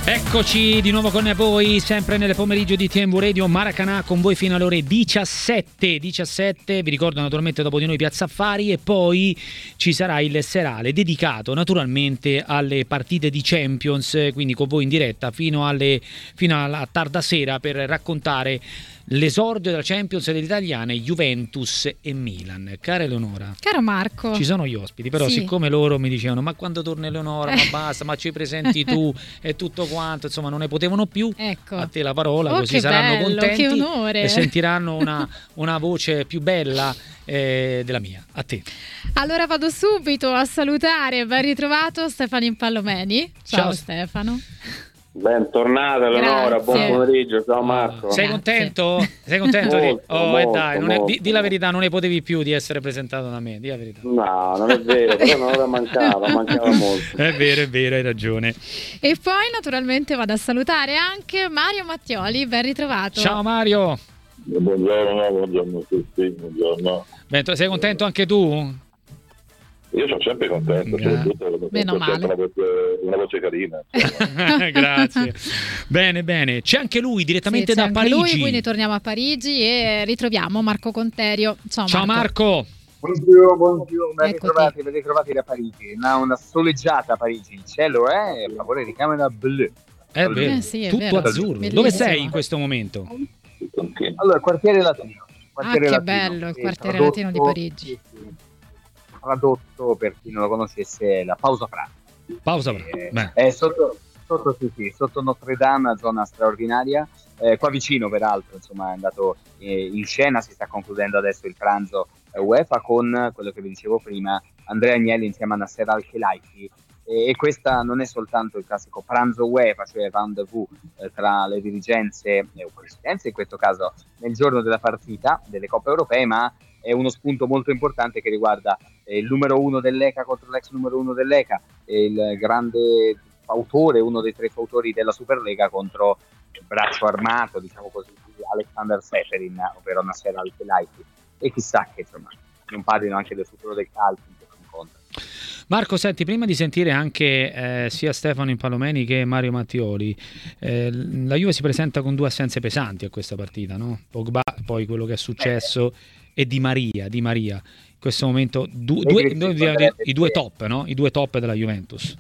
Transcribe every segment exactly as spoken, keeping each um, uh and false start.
Eccoci di nuovo con voi, sempre nel pomeriggio di T M V Radio Maracanã, con voi fino alle ore diciassette. diciassette, vi ricordo naturalmente dopo di noi Piazza Affari, e poi ci sarà il serale dedicato naturalmente alle partite di Champions, quindi con voi in diretta fino alle fino alla tarda sera per raccontare l'esordio della Champions delle italiane, Juventus e Milan. Cara Eleonora, caro Marco, ci sono gli ospiti, però sì. siccome loro mi dicevano ma quando torna Eleonora, ma basta, ma ci presenti tu e tutto quanto, insomma non ne potevano più, ecco. a te la parola, Oh, così che saranno bello, contenti che onore. e sentiranno una, una voce più bella eh, della mia. A te. Allora vado subito a salutare, ben ritrovato Stefano Impallomeni. Ciao, Ciao Stefano. Bentornata Eleonora, buon pomeriggio, ciao Marco. Sei contento? Sei contento? Molto, di... Oh, molto, e dai, non è... molto. di, di la verità, non ne potevi più di essere presentato da me, di la verità. No, non è vero, però non ora mancava, mancava molto. È vero, è vero, hai ragione. E poi naturalmente vado a salutare anche Mario Mattioli, ben ritrovato. Ciao Mario. Buongiorno, buongiorno a tutti, buongiorno. Beh, sei contento anche tu? Io sono sempre contento, Eh. soprattutto Meno male. una voce, una voce carina. Grazie. Bene, bene. C'è anche lui direttamente Sì, c'è da anche Parigi. lui, quindi torniamo a Parigi e ritroviamo Marco Conterio. Ciao, Ciao Marco. Buongiorno, buongiorno, ben Eccoti. ritrovati, ben ritrovati da Parigi. Una, una soleggiata Parigi, il cielo è a favore di camera blu. È vero. Eh sì, è Tutto vero. azzurro. Bellissimo. Dove sei in questo momento? Allora, quartiere latino. Quartiere Ah, che latino, bello, il sì, quartiere tradotto- latino di Parigi. sì, sì. Tradotto, per chi non lo conoscesse, la pausa pranzo. Pausa. Eh, Beh. è sotto, sotto, sì, sì, sotto Notre Dame, zona straordinaria, eh, qua vicino peraltro, insomma è andato eh, in scena, si sta concludendo adesso il pranzo eh, UEFA con quello che vi dicevo prima, Andrea Agnelli insieme a Nasser Al-Khelaifi, e, e questa non è soltanto il classico pranzo UEFA, cioè rendezvous eh, tra le dirigenze eh, o presidenze in questo caso nel giorno della partita delle Coppe Europee, ma è uno spunto molto importante che riguarda eh, il numero uno dell'E C A contro l'ex numero uno dell'E C A, e il grande fautore, uno dei tre fautori della Superlega contro il braccio armato, diciamo così, di Alexander Seferin, ovvero Nasser Al-Khelaifi, e chissà che insomma non parlino anche del futuro del calcio in questo incontro. Marco, senti, prima di sentire anche eh, sia Stefano Impallomeni che Mario Mattioli, eh, la Juve si presenta con due assenze pesanti a questa partita, no? Pogba, poi quello che è successo, e Di Maria, Di Maria. In questo momento du- due, due, i due top, no? I due top della Juventus.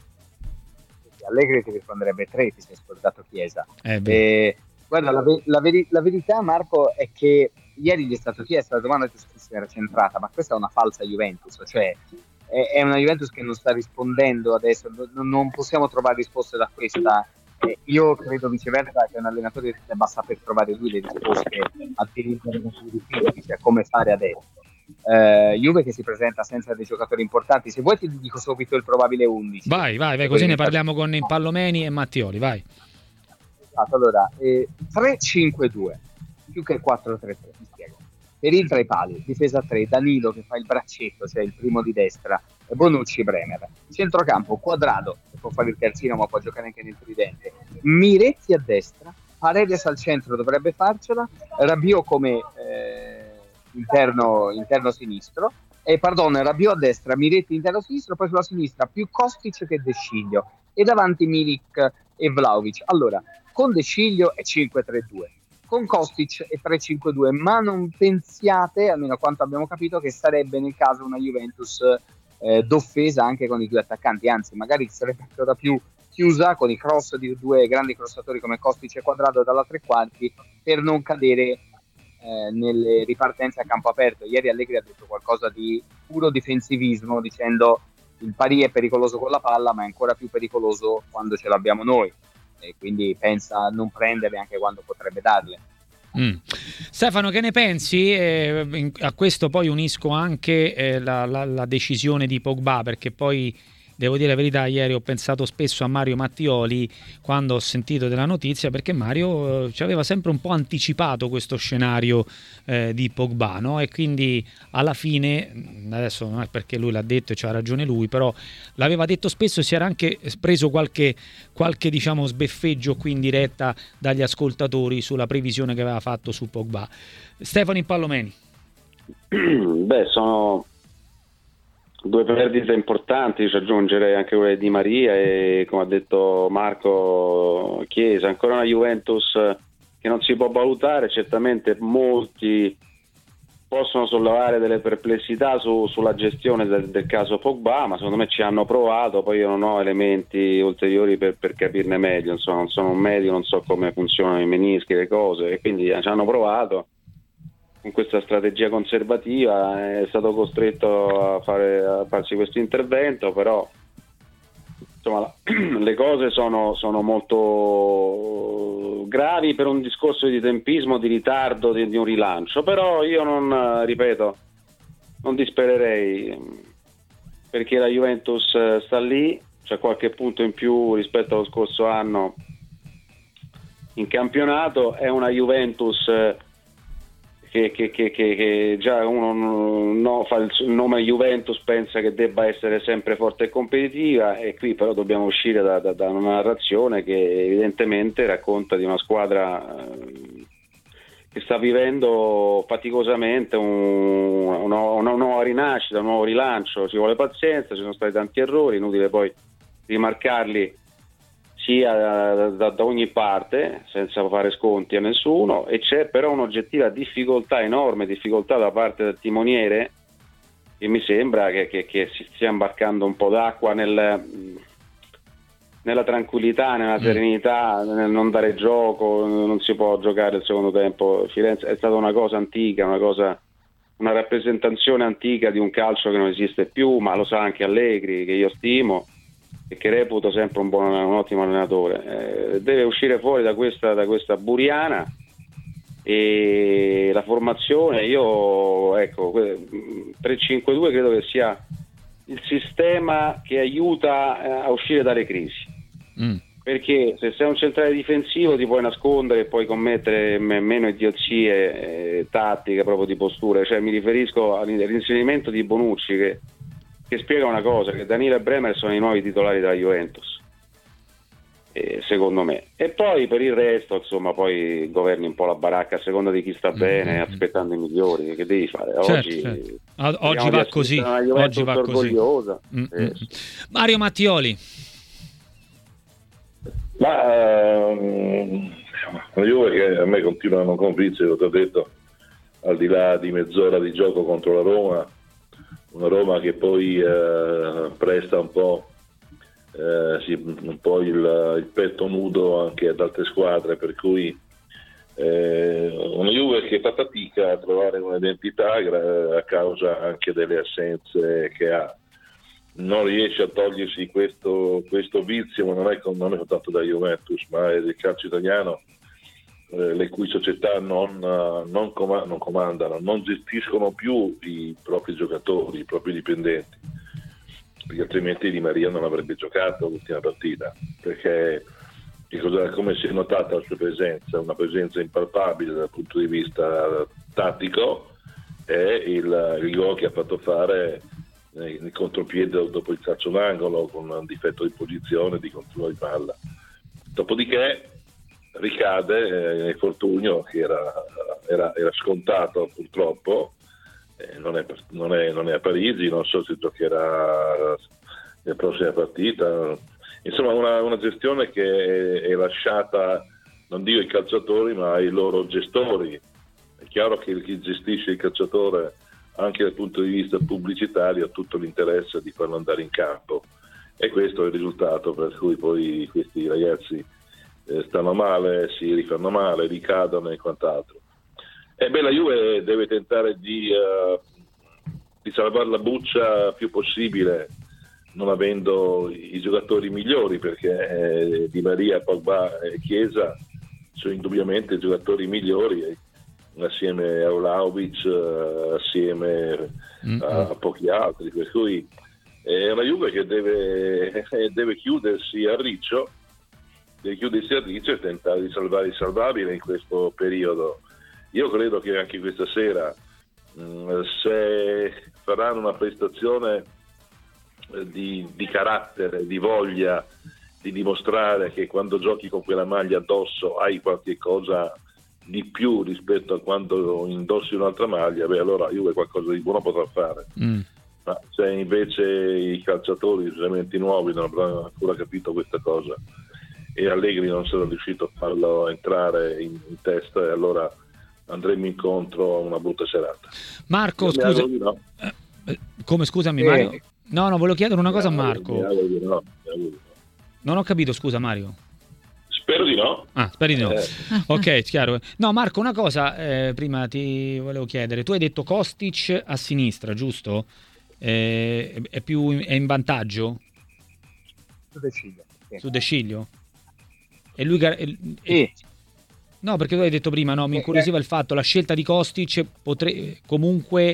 Allegri ti risponderebbe tre, ti sei scordato Chiesa. È vero. Eh, guarda, la, ve- la, veri- la verità, Marco, è che ieri gli è stato chiesto, la domanda giustissima era centrata, ma questa è una falsa Juventus, cioè è, è una Juventus che non sta rispondendo adesso, non, non possiamo trovare risposte da questa. Eh, io credo viceversa che un allenatore debba saper trovare lui le risposte a dirigere difficili, a come fare adesso. Uh, Juve che si presenta senza dei giocatori importanti. Se vuoi ti dico subito il probabile undici. Vai, vai, vai, così ne parliamo con Impallomeni e Mattioli, vai. Allora, eh, tre cinque due più che quattro tre tre, mi spiego. Perin tra i pali, difesa tre, Danilo che fa il braccetto, cioè il primo di destra, e Bonucci, Bremer. Centrocampo, Quadrado, che può fare il terzino ma può giocare anche nel tridente. Miretti a destra, Paredes al centro dovrebbe farcela, Rabiot come eh, interno, interno sinistro, e pardon, Rabiot a destra, Miretti interno sinistro, poi sulla sinistra più Kostic che De Sciglio, e davanti Milik e Vlahovic. Allora, con De Sciglio è cinque tre due, con Kostic è tre cinque due, ma non pensiate, almeno a quanto abbiamo capito, che sarebbe nel caso una Juventus eh, d'offesa anche con i due attaccanti, anzi magari sarebbe ancora più chiusa con i cross di due grandi crossatori come Kostic e Quadrado dalla tre quarti, per non cadere eh, nelle ripartenze a campo aperto. Ieri Allegri ha detto qualcosa di puro difensivismo, dicendo il Paris è pericoloso con la palla ma è ancora più pericoloso quando ce l'abbiamo noi, e quindi pensa a non prenderle anche quando potrebbe darle. Mm. Stefano, che ne pensi? Eh, in, a questo poi unisco anche eh, la, la, la decisione di Pogba, perché poi devo dire la verità, ieri ho pensato spesso a Mario Mattioli quando ho sentito della notizia, perché Mario eh, ci aveva sempre un po' anticipato questo scenario eh, di Pogba, no? E quindi alla fine, adesso non è perché lui l'ha detto e c'ha ragione lui, però l'aveva detto spesso, si era anche preso qualche, qualche diciamo sbeffeggio qui in diretta dagli ascoltatori sulla previsione che aveva fatto su Pogba. Stefano Impallomeni. Beh, sono due perdite importanti, ci aggiungerei anche quelle di Maria e, come ha detto Marco, Chiesa. Ancora una Juventus che non si può valutare. Certamente molti possono sollevare delle perplessità su, sulla gestione del, del caso Pogba, ma secondo me ci hanno provato. Poi io non ho elementi ulteriori per, per capirne meglio, insomma, non sono un medico, non so come funzionano i menischi, le cose, e quindi ci hanno provato con questa strategia conservativa. È stato costretto a, fare, a farsi questo intervento, però insomma le cose sono, sono molto gravi per un discorso di tempismo, di ritardo, di, di un rilancio. Però io non, ripeto, non dispererei, perché la Juventus sta lì, c'è qualche punto in più rispetto allo scorso anno in campionato. È una Juventus che, che, che, che, che già uno no, fa il nome Juventus, pensa che debba essere sempre forte e competitiva, e qui però dobbiamo uscire da, da, da una narrazione che evidentemente racconta di una squadra eh, che sta vivendo faticosamente un, una, una nuova rinascita, un nuovo rilancio. Ci vuole pazienza, ci sono stati tanti errori, inutile poi rimarcarli sia da, da, da ogni parte senza fare sconti a nessuno, e c'è però un'oggettiva difficoltà, enorme difficoltà da parte del timoniere, che mi sembra che, che, che si stia imbarcando un po' d'acqua nel, nella tranquillità, nella serenità, nel non dare gioco. Non si può giocare il secondo tempo. Firenze è stata una cosa antica, una cosa, una rappresentazione antica di un calcio che non esiste più, ma lo sa anche Allegri, che io stimo e che reputo sempre un buon, un ottimo allenatore. Eh, deve uscire fuori da questa, da questa buriana, e la formazione, io ecco, tre cinque due credo che sia il sistema che aiuta eh, a uscire dalle crisi, mm. perché se sei un centrale difensivo ti puoi nascondere e puoi commettere m- meno idiozie eh, tattiche, proprio di posture. Cioè mi riferisco all'inserimento di Bonucci, che che spiega una cosa, che Danilo e Bremer sono i nuovi titolari della Juventus, eh, secondo me. E poi per il resto, insomma, poi governi un po' la baracca a seconda di chi sta bene, mm-hmm. aspettando i migliori. Che devi fare? Certo, oggi certo. oggi va così, oggi va così. Eh. Mario Mattioli. Ma uh, la Juve, che a me continua a non convincere, l'ho detto, al di là di mezz'ora di gioco contro la Roma, una Roma che poi eh, presta un po', eh, sì, un po' il, il petto nudo anche ad altre squadre, per cui eh, una Juve che fa fatica a trovare un'identità a causa anche delle assenze che ha. Non riesce a togliersi questo, questo vizio, ma non è, non è soltanto da Juventus, ma è del calcio italiano, eh, le cui società non, non, com- non comandano, non gestiscono più i propri giocatori, i propri dipendenti, perché altrimenti Di Maria non avrebbe giocato l'ultima partita, perché come si è notata la sua presenza, una presenza impalpabile dal punto di vista tattico, è il, il gol che ha fatto fare nel contropiede dopo il calcio d'angolo, con un difetto di posizione, di controllo di palla. Dopodiché ricade eh, nel infortunio che era, era, era scontato purtroppo, eh, non, è, non, è, non è a Parigi, non so se giocherà la prossima partita. Insomma, una, una gestione che è, è lasciata, non dico ai calciatori, ma ai loro gestori. È chiaro che chi gestisce il calciatore, anche dal punto di vista pubblicitario, ha tutto l'interesse di farlo andare in campo, e questo è il risultato per cui poi questi ragazzi eh, stanno male, si rifanno male, ricadono e quant'altro. E beh, la Juve deve tentare di, uh, di salvare la buccia più possibile, non avendo i giocatori migliori, perché eh, Di Maria, Pogba e Chiesa sono indubbiamente i giocatori migliori, assieme a Vlahovic, assieme mm-hmm. a pochi altri, per cui è una Juve che deve, deve chiudersi a riccio, deve chiudersi a riccio e tentare di salvare il salvabile in questo periodo. Io credo che anche questa sera, mh, se faranno una prestazione di, di carattere, di voglia di dimostrare che quando giochi con quella maglia addosso hai qualche cosa di più rispetto a quando indossi un'altra maglia, beh, allora Juve qualcosa di buono potrà fare. Mm. Ma se invece i calciatori, specialmente i nuovi, non avranno ancora capito questa cosa e Allegri non sarà riuscito a farlo entrare in, in testa, e allora andremo incontro a una brutta serata. Marco, Io scusa, no. eh, come scusami Eh. Mario? No, no, volevo chiedere una cosa a Mi auguro- Marco. mi auguro di no, mi auguro di no. Non ho capito, scusa Mario. Spero di no. Ah, speri di no. Eh, Ok, chiaro. No, Marco, una cosa eh, prima ti volevo chiedere. Tu hai detto Kostic a sinistra, giusto? Eh, è più in, è in vantaggio Tu decidi. Sì. su De Sciglio? E lui gar- e- Sì. No, perché tu hai detto prima, no, mi incuriosiva il fatto, la scelta di Kostic potre- comunque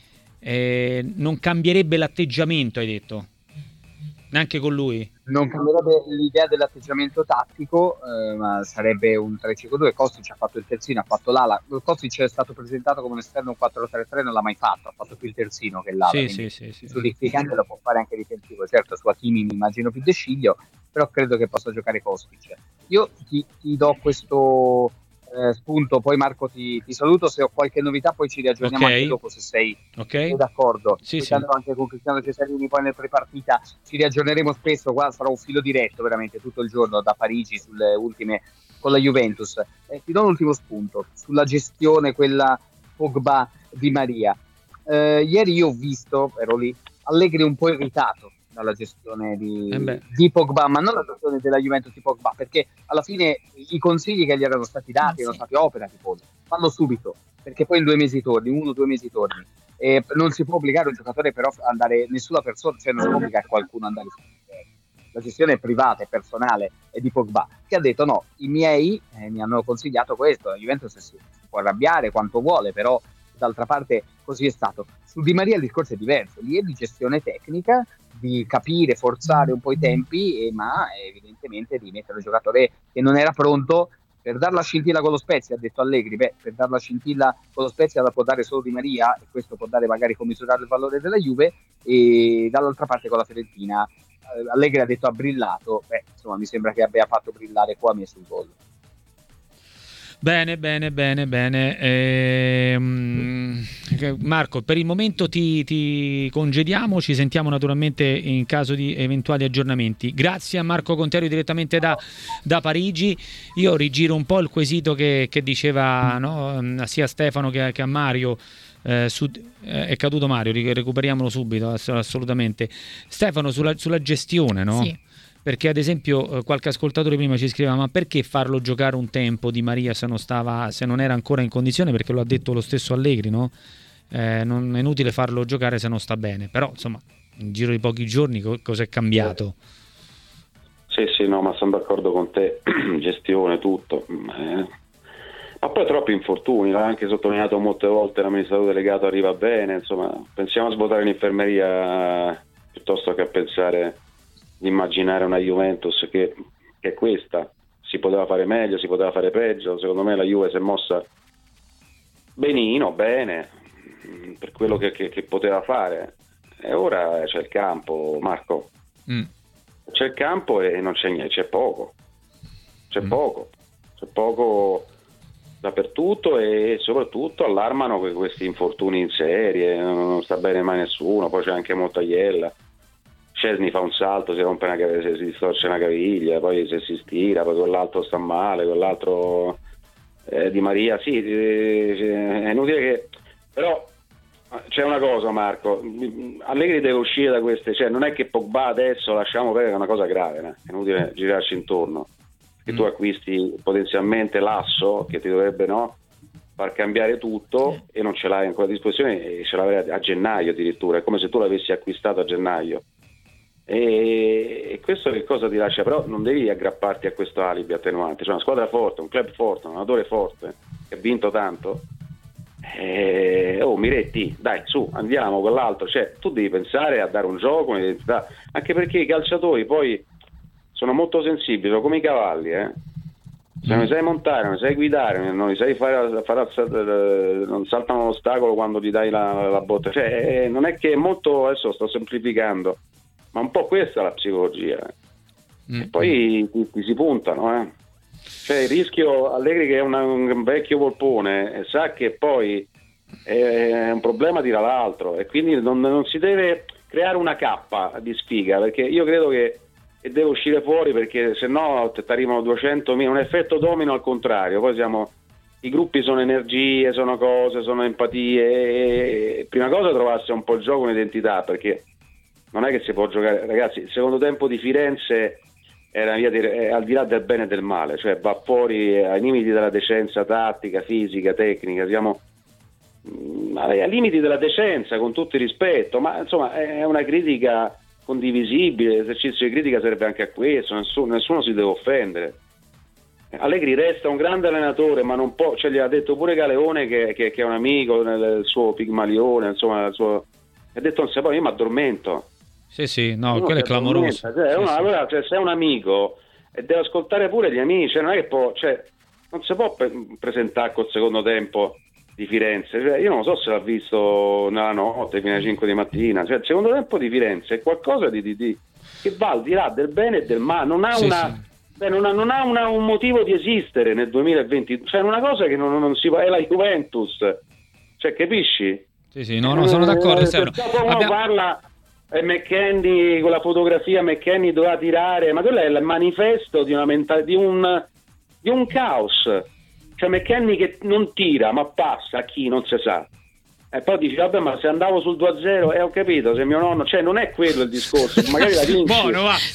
eh, non cambierebbe l'atteggiamento, hai detto. Neanche con lui. Non cambierebbe l'idea dell'atteggiamento tattico, eh, ma sarebbe un tre cinque due. Kostic ha fatto il terzino, ha fatto l'ala. Kostic è stato presentato come un esterno quattro tre tre, non l'ha mai fatto, ha fatto più il terzino che l'ala. Sì, quindi sì, sì, sì. Su edificante lo può fare anche difensivo. Certo, su Hakimi mi immagino più De Sciglio, però credo che possa giocare Kostic. Io ti, ti do questo eh, spunto, poi Marco ti, ti saluto, se ho qualche novità poi ci riaggiorniamo Ok. anche dopo, se sei, Ok? sei d'accordo. Sì, Poi sì. tanto anche con Cristiano Cesarini poi nel prepartita ci riaggiorneremo spesso, qua sarà un filo diretto veramente tutto il giorno da Parigi sulle ultime con la Juventus. Eh, ti do un ultimo spunto sulla gestione, quella Pogba Di Maria. Eh, ieri io ho visto, ero lì, Allegri un po' irritato dalla gestione di, Eh beh. di Pogba, ma non la gestione della Juventus di Pogba, perché alla fine i consigli che gli erano stati dati Ah, erano sì. stati opera tipo, fallo subito, perché poi in due mesi torni, uno o due mesi torni. E non si può obbligare un giocatore però a andare, nessuna persona, cioè non si può obbligare qualcuno ad andare su. La gestione privata e personale è di Pogba, che ha detto no, i miei eh, mi hanno consigliato questo, la Juventus si, si può arrabbiare quanto vuole, però d'altra parte così è stato. Su Di Maria il discorso è diverso, lì è di gestione tecnica, di capire, forzare un po' i tempi, e, ma evidentemente di mettere un giocatore che non era pronto per dar la scintilla con lo Spezia, ha detto Allegri. Beh, per dar la scintilla con lo Spezia la può dare solo Di Maria, e questo può dare magari commisurare il valore della Juve, e dall'altra parte con la Fiorentina eh, Allegri ha detto ha brillato, beh, insomma mi sembra che abbia fatto brillare qua, messo il gol. Bene, bene, bene, bene. Ehm, Marco, per il momento ti, ti congediamo, ci sentiamo naturalmente in caso di eventuali aggiornamenti. Grazie a Marco Conterio direttamente da, da Parigi. Io rigiro un po' il quesito che, che diceva, no, sia a Stefano che, che a Mario. Eh, su, eh, è caduto Mario, recuperiamolo subito, ass- assolutamente. Stefano, sulla, sulla gestione, no? Sì. Perché ad esempio eh, qualche ascoltatore prima ci scriveva ma perché farlo giocare un tempo Di Maria se non stava, se non era ancora in condizione, perché lo ha detto lo stesso Allegri, no? Eh, non è inutile farlo giocare se non sta bene, però insomma in giro di pochi giorni co- cosa è cambiato? Sì, sì, no, ma sono d'accordo con te, gestione, tutto. Eh. Ma poi troppi infortuni, l'ha anche sottolineato molte volte l'amministratore delegato, arriva bene, insomma, pensiamo a svuotare l'infermeria piuttosto che a pensare di immaginare una Juventus che, che è questa. Si poteva fare meglio, si poteva fare peggio. Secondo me la Juve si è mossa benino, bene, per quello che, che, che poteva fare, e ora c'è il campo, Marco. Mm. C'è il campo e non c'è niente, c'è poco, c'è Mm. poco, c'è poco dappertutto, e soprattutto allarmano que- questi infortuni in serie, non sta bene mai nessuno, poi c'è anche Montaiella. Szczesny fa un salto, si rompe una caviglia, si distorce una caviglia, poi se si stira, poi quell'altro sta male, quell'altro eh, Di Maria, sì, eh, è inutile che... Però c'è una cosa, Marco, Allegri deve uscire da queste, cioè non è che Pogba adesso lasciamo perdere, è una cosa grave, né? È inutile girarci intorno, che Mm. tu acquisti potenzialmente l'asso che ti dovrebbe, no, far cambiare tutto, e non ce l'hai ancora a disposizione, e ce l'avrai a gennaio addirittura, è come se tu l'avessi acquistato a gennaio. E, e questo che cosa ti lascia? Però non devi aggrapparti a questo alibi attenuante, cioè una squadra forte, un club forte, un allenatore forte che ha vinto tanto, e, oh Miretti, dai su, andiamo con l'altro, cioè tu devi pensare a dare un gioco, un'identità, anche perché i calciatori poi sono molto sensibili, sono come i cavalli, eh? Se non li sai montare, non li sai guidare, non li sai fare, fare non saltano l'ostacolo quando gli dai la, la botta, cioè non è che è molto, adesso sto semplificando, ma un po' questa è la psicologia, eh. Mm. E poi ti, ti si puntano, eh. Cioè il rischio, Allegri che è una, un vecchio volpone, sa che poi è un problema tira l'altro, e quindi non, non si deve creare una cappa di sfiga, perché io credo che, che deve uscire fuori, perché se no ti arrivano duecentomila, un effetto domino al contrario. Poi siamo, i gruppi sono energie, sono cose, sono empatie, e prima cosa trovarsi un po' il gioco, un'identità, perché non è che si può giocare, ragazzi. Il secondo tempo di Firenze era via di, è al di là del bene e del male, cioè va fuori ai limiti della decenza tattica, fisica, tecnica. Siamo mh, ai limiti della decenza, con tutto il rispetto, ma insomma è una critica condivisibile. L'esercizio di critica serve anche a questo, nessuno, nessuno si deve offendere. Allegri resta un grande allenatore, ma non può, cioè gli ha detto pure Galeone che, che, che è un amico nel suo Pigmalione, insomma, il suo, ha detto non si può, io mi addormento. Sì, sì, no, quello è clamoroso. Cioè, sì, uno, sì. Allora, cioè, se è un amico e deve ascoltare pure gli amici, non è che può, cioè, non si può pre- presentare col secondo tempo di Firenze. Cioè, io non so se l'ha visto nella notte fino alle cinque di mattina. Cioè, il secondo tempo di Firenze è qualcosa di, di, di che va al di là del bene e del male, non ha Sì, una. sì. Beh, non ha, non ha una, un motivo di esistere nel duemilaventi, cioè una cosa che non, non si fa, è la Juventus, cioè capisci? Sì, sì, no, no, sono d'accordo. Eh, Stefano. dopo uno Abbiamo- parla eh, McKennie con la fotografia, McKennie doveva tirare, ma quello è il manifesto di una mentalità, di un, di un caos, cioè McKennie che non tira ma passa a chi non si sa. E poi dici, vabbè, ma se andavo sul due a zero, e eh, ho capito, se mio nonno, cioè non è quello il discorso, magari la vinci. Buono, va.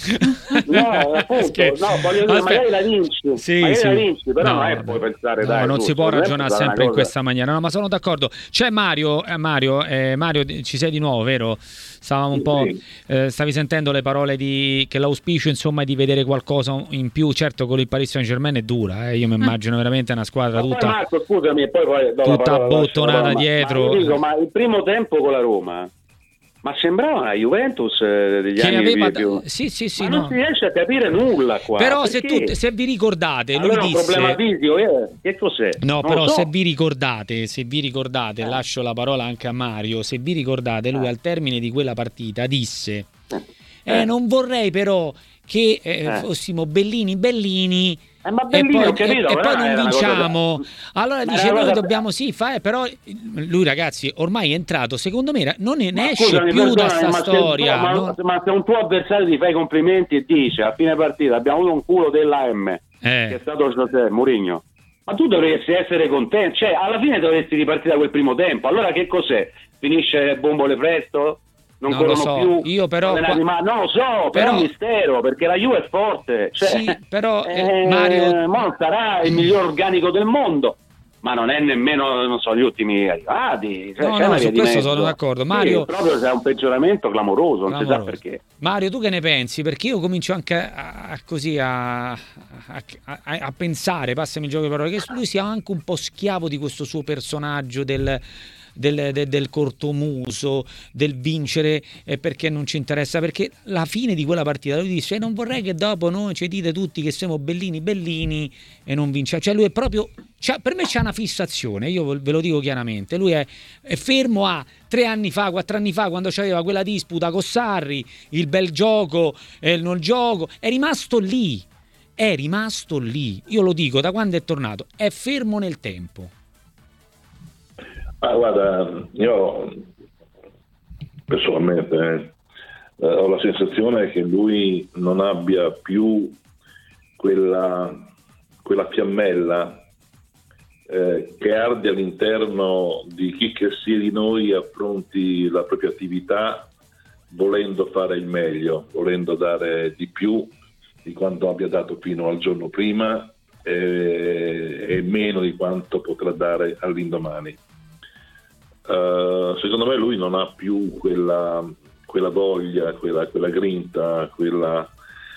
No, appunto, Scherzo. no, voglio dire, Aspetta. magari la vinci, Sì, magari sì. la vinci, però No, non è che puoi pensare, no, dai, non tu, si può secondo me ragionare sarà una sempre in cosa- questa maniera, no, ma sono d'accordo. C'è Mario, eh, Mario, eh, Mario, ci sei di nuovo, vero? Stavamo un Sì, po', sì. eh, stavi sentendo le parole di che l'auspicio insomma è di vedere qualcosa in più. Certo, con il Paris Saint-Germain è dura, eh, io mi immagino veramente una squadra Ma poi tutta Marco, scusami, e poi, poi do la tutta parola, lascio la abbottonata parola, ma- dietro. Ma, io dico, ma il primo tempo con la Roma, ma sembrava una Juventus eh, degli che anni aveva più. sì, sì, sì, Ma no. non si riesce a capire nulla qua. Però se, perché? tu, se vi ricordate, Allora è lui un disse problema fisico, eh? Che cos'è? No, Non però lo so. se vi ricordate, se vi ricordate, Eh. lascio la parola anche a Mario, se vi ricordate, lui Eh. al termine di quella partita disse Eh. eh, non vorrei però che eh, Eh. fossimo bellini bellini Eh, ma e Bellini, poi, ho capito, e- e però poi non era una cosa vinciamo. da- Allora Ma dice era una noi cosa- dobbiamo sì fare, però lui ragazzi ormai è entrato, secondo me non ne Ma esce scusami, più da perdonami, sta ma se- storia. ma, no? ma se un tuo avversario ti fa i complimenti e dice a fine partita abbiamo avuto un culo della M, che è Eh. stato José Mourinho, ma tu dovresti essere contento, cioè alla fine dovresti ripartire da quel primo tempo. Allora che cos'è? Finisce bombole presto? Non Non lo corrono so, più? io però Non è qua- rimasta- non lo so, però, però- è un mistero, perché la Juve è forte, cioè, Sì, però, eh, eh, Mario- mo non sarà il miglior organico del mondo, ma non è nemmeno, non so, gli ultimi arrivati, cioè, No, c'è no, una su via di questo mezzo. sono d'accordo. Sì, Mario- proprio c'è un peggioramento clamoroso, non si sa Clamoroso. perché. Mario, tu che ne pensi? Perché io comincio anche a, a- così a, a- a- a pensare, passami il gioco di parole, che lui sia anche un po' schiavo di questo suo personaggio del, del, del- del cortomuso, del vincere eh, perché non ci interessa, perché la fine di quella partita lui dice "Eh, non vorrei che dopo noi ci dite tutti che siamo bellini bellini e non vinciamo". Cioè lui è proprio, c'ha- per me c'è una fissazione, io ve lo dico chiaramente, lui è, è fermo a tre anni fa, quattro anni fa, quando c'aveva quella disputa con Sarri, il bel gioco e il non gioco, è rimasto lì, è rimasto lì, io lo dico da quando è tornato, è fermo nel tempo. Ah, guarda, io personalmente eh, eh, ho la sensazione che lui non abbia più quella, quella fiammella eh, che arde all'interno di chi che sia di noi affronti la propria attività volendo fare il meglio, volendo dare di più di quanto abbia dato fino al giorno prima e, e meno di quanto potrà dare all'indomani. Uh, secondo me lui non ha più quella, quella voglia, quella, quella grinta, quella,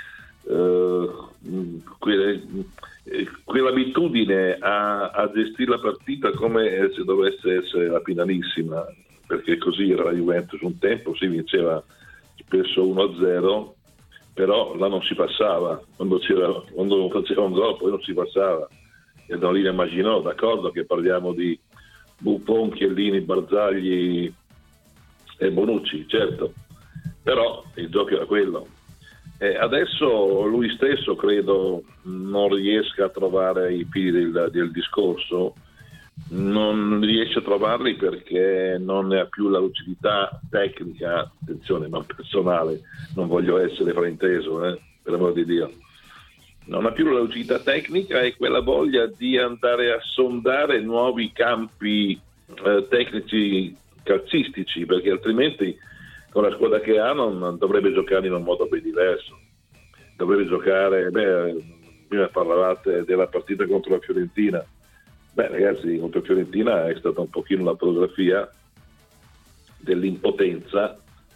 uh, quella, quell'abitudine a, a gestire la partita come se dovesse essere la finalissima, perché così era la Juventus un tempo, si vinceva spesso uno a zero, però là non si passava, quando, c'era, quando faceva un gol poi non si passava, e da lì immaginò, d'accordo che parliamo di Buffon, Chiellini, Barzagli e Bonucci, certo, però il gioco era quello. E adesso lui stesso credo non riesca a trovare i fili del, del discorso, Non riesce a trovarli perché non ne ha più la lucidità tecnica, attenzione, non personale, non voglio essere frainteso, eh, per amor di Dio. Non ha più la lucidità tecnica e quella voglia di andare a sondare nuovi campi eh, tecnici calcistici, perché altrimenti con la squadra che ha non dovrebbe giocare in un modo ben diverso. Dovrebbe giocare, beh, prima parlavate della partita contro la Fiorentina. Beh ragazzi, contro Fiorentina è stata un pochino la fotografia dell'impotenza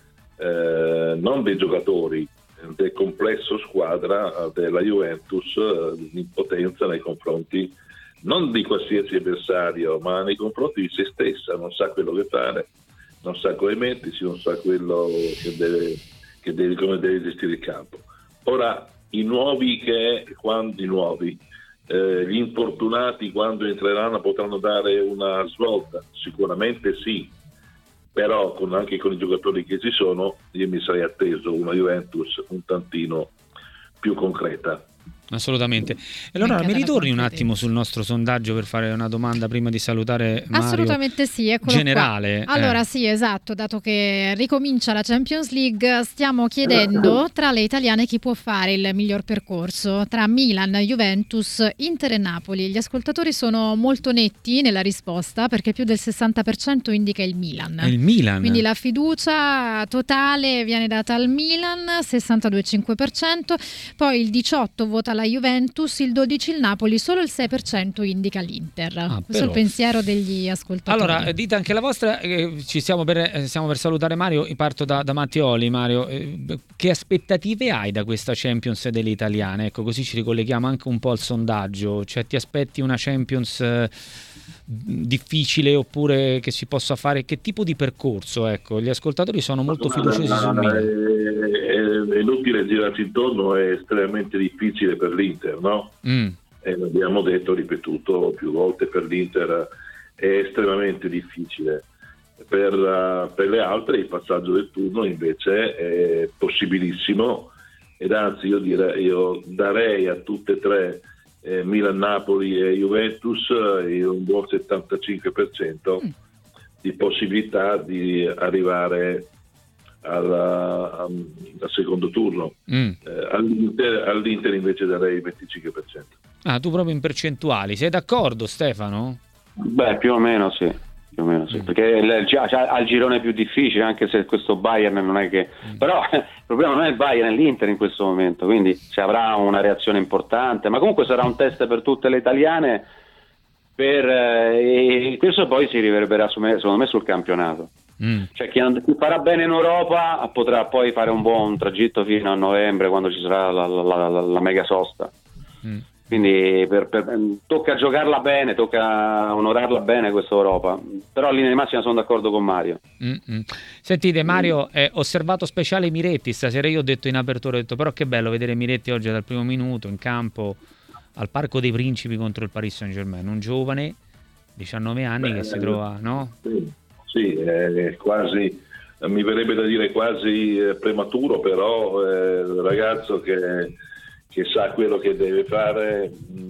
eh, non dei giocatori, del complesso squadra della Juventus, eh, l'impotenza nei confronti non di qualsiasi avversario, ma nei confronti di se stessa. Non sa quello che fare, non sa come mettersi, non sa quello che deve, che deve, come deve gestire il campo. Ora i nuovi che quando i nuovi Eh, gli infortunati quando entreranno potranno dare una svolta? Sicuramente sì, però con, anche con i giocatori che ci sono io mi sarei atteso una Juventus un tantino più concreta. Assolutamente. E allora mi ritorni un attimo sul nostro sondaggio per fare una domanda prima di salutare Mario. Assolutamente sì, eccolo generale. Qua. Allora eh. sì, esatto, dato che ricomincia la Champions League, stiamo chiedendo tra le italiane chi può fare il miglior percorso tra Milan, Juventus, Inter e Napoli. Gli ascoltatori sono molto netti nella risposta perché più del sessanta per cento indica il Milan. Il Milan. Quindi la fiducia totale viene data al Milan, sessantadue virgola cinque per cento, poi il diciotto per cento vota la Juventus, il dodici per cento il Napoli, solo il sei per cento indica l'Inter. Ah, questo è il pensiero degli ascoltatori. Allora dite anche la vostra, eh, ci stiamo per, eh, stiamo per salutare Mario. Parto da, da Mattioli. Mario, eh, che aspettative hai da questa Champions delle italiane? Ecco, così ci ricolleghiamo anche un po' al sondaggio. Cioè ti aspetti una Champions eh, difficile oppure che si possa fare? Che tipo di percorso? Ecco, gli ascoltatori sono molto fiduciosi sul Milan. È inutile girarsi intorno, è estremamente difficile per l'Inter, no? Mm. E l'abbiamo detto, ripetuto più volte, per l'Inter è estremamente difficile. Per, uh, per le altre il passaggio del turno invece è possibilissimo, ed anzi io, direi, io darei a tutte e tre, eh, Milan, Napoli e Juventus, eh, un buon settantacinque per cento mm. di possibilità di arrivare Alla, al secondo turno. mm. eh, all'Inter, all'Inter invece darei il venticinque per cento. Ah, tu proprio in percentuali, sei d'accordo Stefano? Beh, più o meno sì, più o meno sì. mm. perché ha il girone più difficile, anche se questo Bayern non è che mm. però il problema non è il Bayern, è l'Inter in questo momento, quindi ci avrà una reazione importante, ma comunque sarà un test per tutte le italiane, per eh, e questo poi si riverbererà secondo me sul campionato. Mm. Cioè chi, and- chi farà bene in Europa potrà poi fare un buon tragitto fino a novembre, quando ci sarà la, la, la, la mega sosta. mm. Quindi per, per, tocca giocarla bene, tocca onorarla bene questa Europa, però in linea di massima sono d'accordo con Mario. Mm-mm. Sentite Mario, eh, osservato speciale Miretti stasera. Io ho detto in apertura, ho detto però che bello vedere Miretti oggi dal primo minuto in campo al Parco dei Principi contro il Paris Saint-Germain, un giovane diciannove anni Beh, che si trova, no? Sì. Sì, è quasi, mi verrebbe da dire quasi prematuro, però è un ragazzo che, che sa quello che deve fare,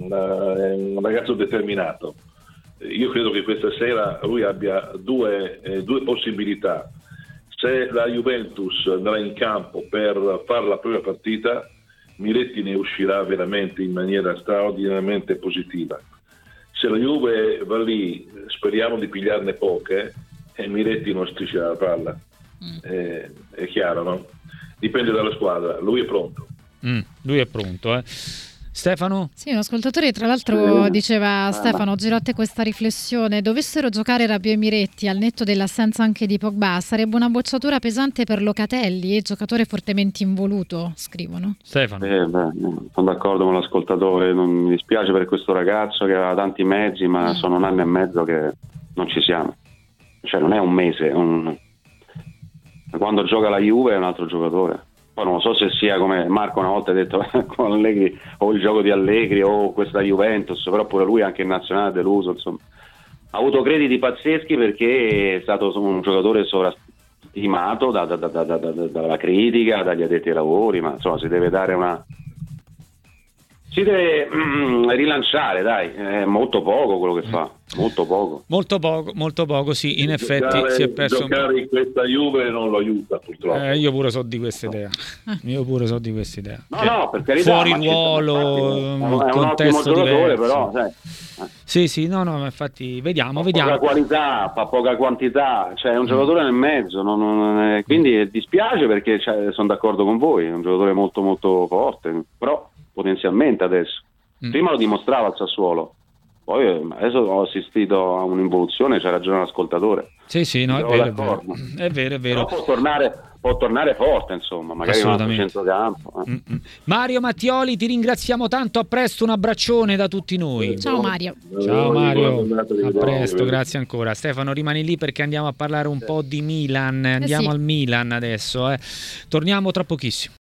è un ragazzo determinato. Io credo che questa sera lui abbia due, eh, due possibilità. Se la Juventus andrà in campo per fare la propria partita, Miretti ne uscirà veramente in maniera straordinariamente positiva. Se la Juve va lì, speriamo di pigliarne poche, e Miretti non striscia la palla. mm. è, è chiaro, no? Dipende dalla squadra, lui è pronto. mm, lui è pronto eh. Stefano? Sì, un ascoltatore tra l'altro diceva: Stefano, giro a te questa riflessione, dovessero giocare Rabiot e Miretti al netto dell'assenza anche di Pogba, sarebbe una bocciatura pesante per Locatelli, giocatore fortemente involuto, scrivono. Stefano? Eh, beh, sono d'accordo con l'ascoltatore, non mi dispiace per questo ragazzo che aveva tanti mezzi, ma mm. sono un anno e mezzo che non ci siamo. Cioè non è un mese, un... quando gioca la Juve è un altro giocatore. Poi non so se sia come Marco una volta ha detto con Allegri, o il gioco di Allegri o questa Juventus, però pure lui anche in nazionale ha deluso, insomma. Ha avuto crediti pazzeschi perché è stato un giocatore sovrastimato da, da, da, da, da, da, dalla critica, dagli addetti ai lavori, ma insomma si deve dare una si deve mm, rilanciare, dai, è molto poco quello che fa, molto poco. Molto poco, molto poco, sì, in effetti giocare, si è perso. Giocare in questa Juve non lo aiuta purtroppo. Eh, io pure so di questa idea. Io pure so di questa idea. No, no, per carità, fuori ma ruolo, è un un ottimo contesto giocatore, diverso. però, sai. Sì, sì, no, no, infatti vediamo, Fa vediamo. poca qualità, fa poca quantità, cioè è un giocatore nel mezzo, non- non è- quindi dispiace perché cioè, sono d'accordo con voi, è un giocatore molto molto forte, però potenzialmente adesso. Mm. Prima lo dimostrava al Sassuolo, poi eh, adesso ho assistito a un'involuzione, c'ha ragione l'ascoltatore. Sì, sì, no, è Sono vero, è vero, d'accordo. è vero, è Però vero. può tornare, può tornare forte, insomma, magari con un altro Assolutamente. centrocampo. eh. Mm-mm. Mario Mattioli, ti ringraziamo tanto, a presto, un abbraccione da tutti noi. Ciao Mario. Ciao Mario, Buona giornata, a presto, grazie. grazie ancora. Stefano, rimani lì perché andiamo a parlare un po' di Milan, andiamo sì. al Milan adesso, eh. Torniamo tra pochissimo.